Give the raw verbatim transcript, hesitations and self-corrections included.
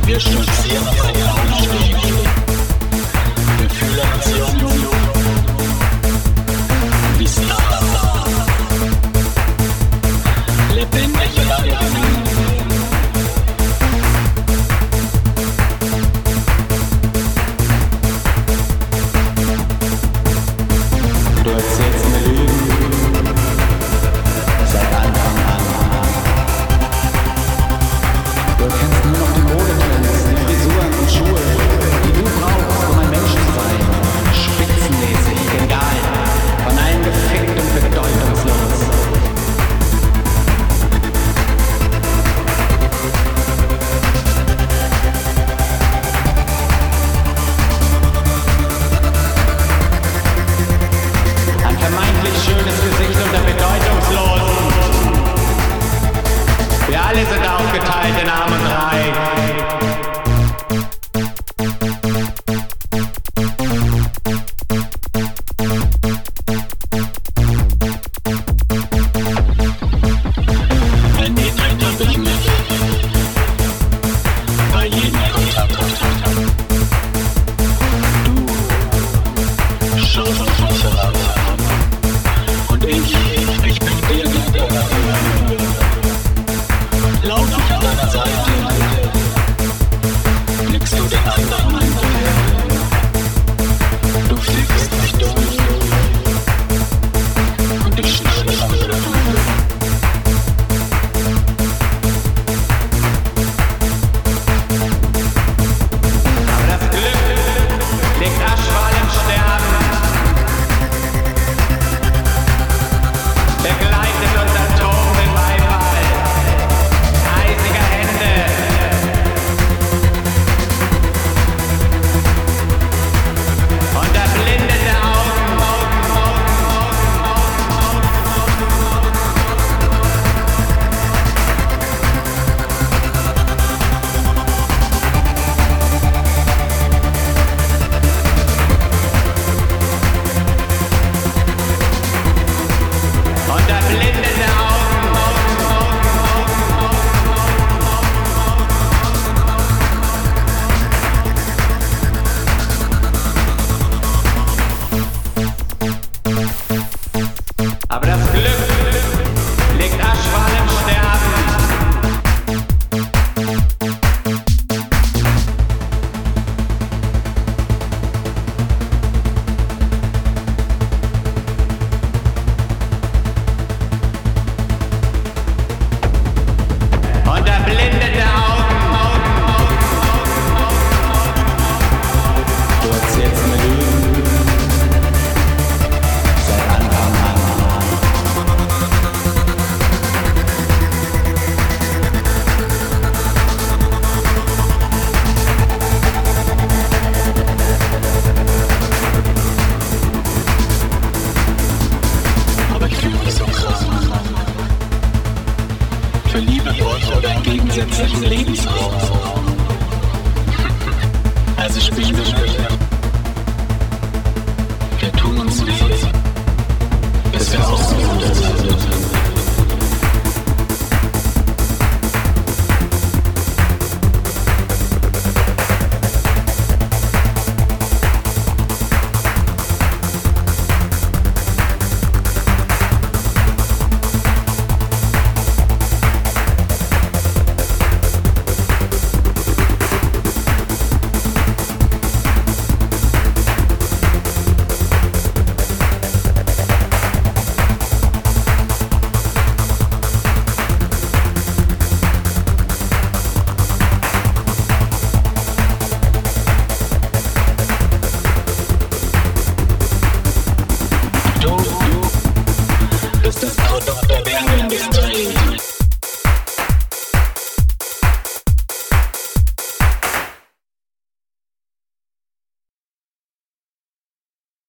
Wir stolzieren auf einen Aufstieg. Wir fühlen uns jung wie Stars. Lebendig und aggressiv. Du erzählst mir Lügen seit Anfang an. Du erkennst nur noch die Modetrends, die Frisuren und Schuhe, die du brauchst, um ein Mensch zu sein. Spitzenmäßig, genial, von allen gefickt und bedeutungslos. Ein vermeintlich schönes Gesicht unter Bedeutungslosen. Wir alle sind aufgeteilt in Arm und Reich. Ernährt habe ich mich bei jedem Kontakt. Du schaust auf mich herab und ich, ich bin dir gegenüber. Lauf ich an deiner Seite, blickst du den anderen an. Du fliegst mich durch und ich schnappe am Löwen. Aber das Glück liegt aschfahl im Sterben. Begleitet unser Tod in Beifall. Eisige Hände. Und erblindete Augen. Und erblindete Augen. Aber das Glück liegt aschfahl im Sterben. Und erblindete Augen. Du erzählst mir Lügen seit Anfang an. Aber ich fühle mich so krass. Für Liebe Gott oder einen gegensätzlichen Lebensraum. Also spielen wir später. Wir tun uns weh, bis wir aus